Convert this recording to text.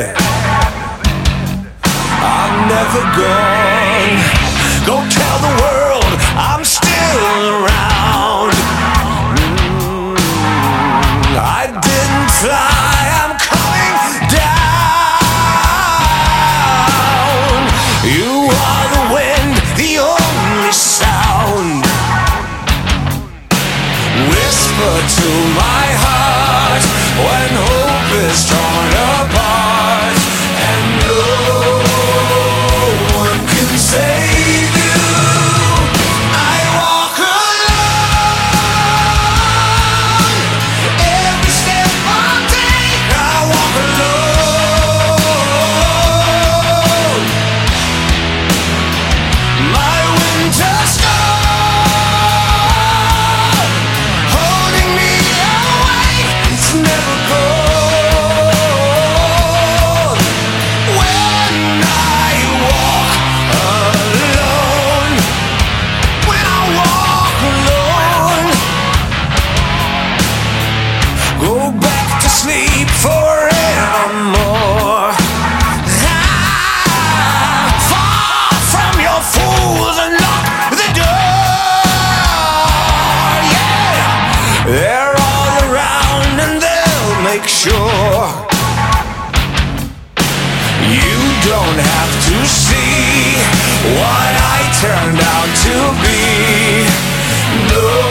I'm never gone. Go tell the world I'm still around. I didn't fly, I'm coming down. You are the wind, the only sound. Whisper to my heart when hope is torn apart, and no one can save you. I walk alone. Every step I take, I walk alone. My winter storm holding me awake, it's never cold. When I walk alone, when I walk alone, go back to sleep forevermore. Far from your fools and lock the door. Yeah, they're all around and they'll make sure. You don't have to see what I turned out to be. No.